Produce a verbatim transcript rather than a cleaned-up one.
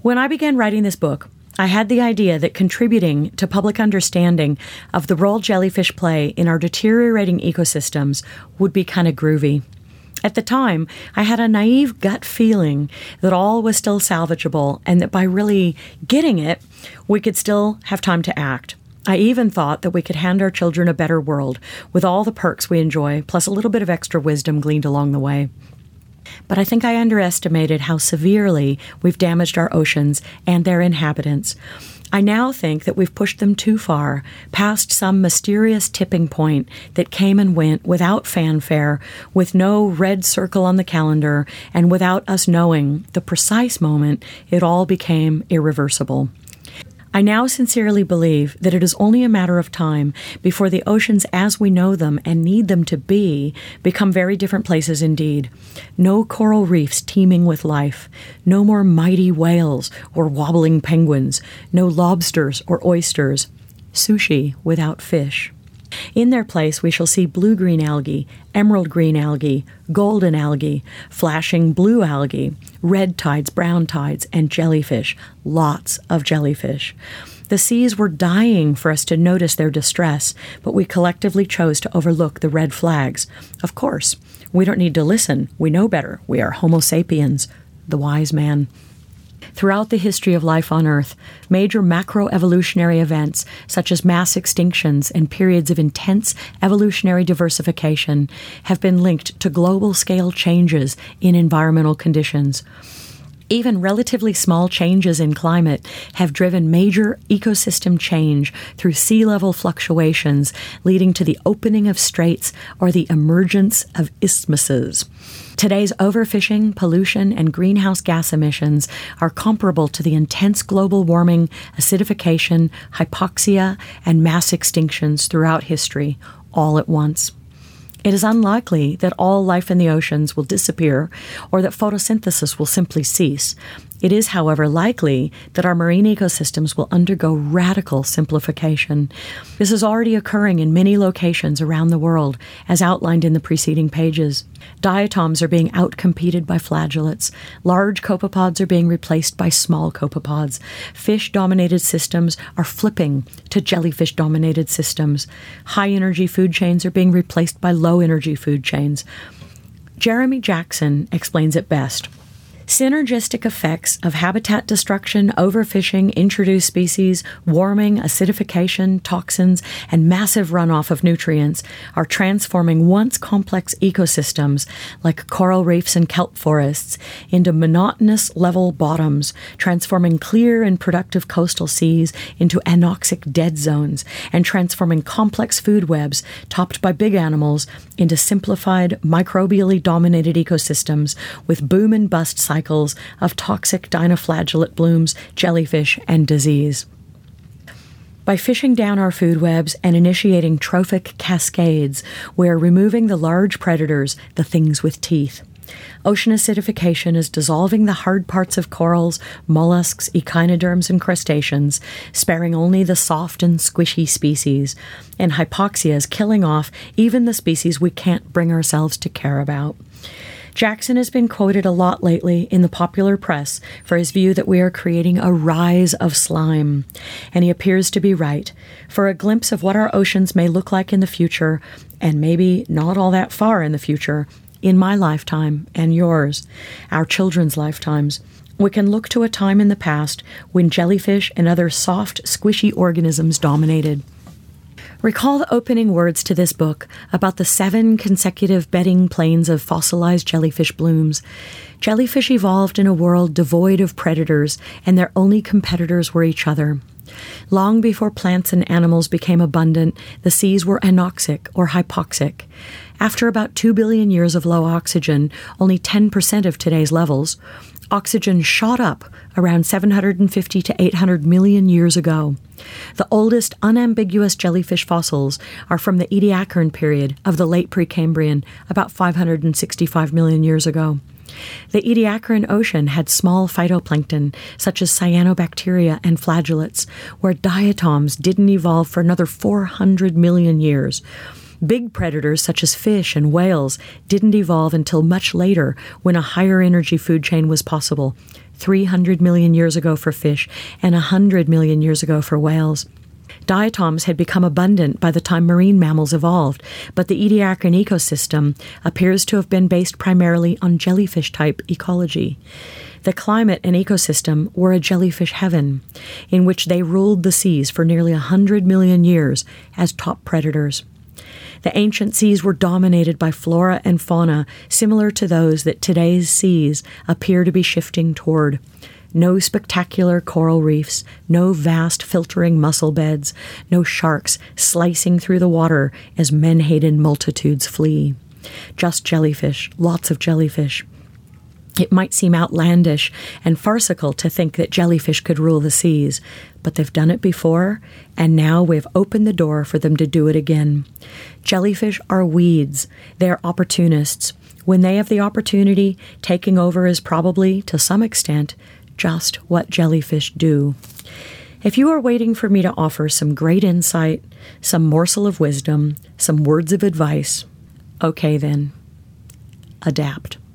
When I began writing this book, I had the idea that contributing to public understanding of the role jellyfish play in our deteriorating ecosystems would be kind of groovy. At the time, I had a naive gut feeling that all was still salvageable and that by really getting it, we could still have time to act. I even thought that we could hand our children a better world with all the perks we enjoy, plus a little bit of extra wisdom gleaned along the way. But I think I underestimated how severely we've damaged our oceans and their inhabitants. I now think that we've pushed them too far, past some mysterious tipping point that came and went without fanfare, with no red circle on the calendar, and without us knowing the precise moment it all became irreversible. I now sincerely believe that it is only a matter of time before the oceans as we know them and need them to be become very different places indeed. No coral reefs teeming with life, no more mighty whales or wobbling penguins, no lobsters or oysters, sushi without fish. In their place, we shall see blue-green algae, emerald-green algae, golden algae, flashing blue algae, red tides, brown tides, and jellyfish, lots of jellyfish. The seas were dying for us to notice their distress, but we collectively chose to overlook the red flags. Of course, we don't need to listen. We know better. We are Homo sapiens, the wise man. Throughout the history of life on Earth, major macroevolutionary events such as mass extinctions and periods of intense evolutionary diversification have been linked to global-scale changes in environmental conditions. Even relatively small changes in climate have driven major ecosystem change through sea level fluctuations, leading to the opening of straits or the emergence of isthmuses. Today's overfishing, pollution, and greenhouse gas emissions are comparable to the intense global warming, acidification, hypoxia, and mass extinctions throughout history, all at once. It is unlikely that all life in the oceans will disappear or that photosynthesis will simply cease. It is, however, likely that our marine ecosystems will undergo radical simplification. This is already occurring in many locations around the world, as outlined in the preceding pages. Diatoms are being outcompeted by flagellates. Large copepods are being replaced by small copepods. Fish-dominated systems are flipping to jellyfish-dominated systems. High-energy food chains are being replaced by low-energy food chains. Jeremy Jackson explains it best. Synergistic effects of habitat destruction, overfishing, introduced species, warming, acidification, toxins, and massive runoff of nutrients are transforming once complex ecosystems like coral reefs and kelp forests into monotonous level bottoms, transforming clear and productive coastal seas into anoxic dead zones, and transforming complex food webs topped by big animals into simplified, microbially dominated ecosystems with boom and bust cycles cycles of toxic dinoflagellate blooms, jellyfish, and disease. By fishing down our food webs and initiating trophic cascades, we are removing the large predators, the things with teeth. Ocean acidification is dissolving the hard parts of corals, mollusks, echinoderms, and crustaceans, sparing only the soft and squishy species, and hypoxia is killing off even the species we can't bring ourselves to care about. Jackson has been quoted a lot lately in the popular press for his view that we are creating a rise of slime, and he appears to be right. For a glimpse of what our oceans may look like in the future, and maybe not all that far in the future, in my lifetime and yours, our children's lifetimes, we can look to a time in the past when jellyfish and other soft, squishy organisms dominated. Recall the opening words to this book about the seven consecutive bedding planes of fossilized jellyfish blooms. Jellyfish evolved in a world devoid of predators, and their only competitors were each other. Long before plants and animals became abundant, the seas were anoxic or hypoxic. After about two billion years of low oxygen, only ten percent of today's levels, oxygen shot up around seven hundred fifty to eight hundred million years ago. The oldest unambiguous jellyfish fossils are from the Ediacaran period of the late Precambrian, about five hundred sixty-five million years ago. The Ediacaran Ocean had small phytoplankton, such as cyanobacteria and flagellates, where diatoms didn't evolve for another four hundred million years. Big predators such as fish and whales didn't evolve until much later when a higher energy food chain was possible. three hundred million years ago for fish, and one hundred million years ago for whales. Diatoms had become abundant by the time marine mammals evolved, but the Ediacaran ecosystem appears to have been based primarily on jellyfish-type ecology. The climate and ecosystem were a jellyfish heaven, in which they ruled the seas for nearly one hundred million years as top predators. The ancient seas were dominated by flora and fauna similar to those that today's seas appear to be shifting toward. No spectacular coral reefs, no vast filtering mussel beds, no sharks slicing through the water as men-hated multitudes flee. Just jellyfish, lots of jellyfish. It might seem outlandish and farcical to think that jellyfish could rule the seas, but they've done it before, and now we've opened the door for them to do it again. Jellyfish are weeds. They're opportunists. When they have the opportunity, taking over is probably, to some extent, just what jellyfish do. If you are waiting for me to offer some great insight, some morsel of wisdom, some words of advice, okay then, adapt.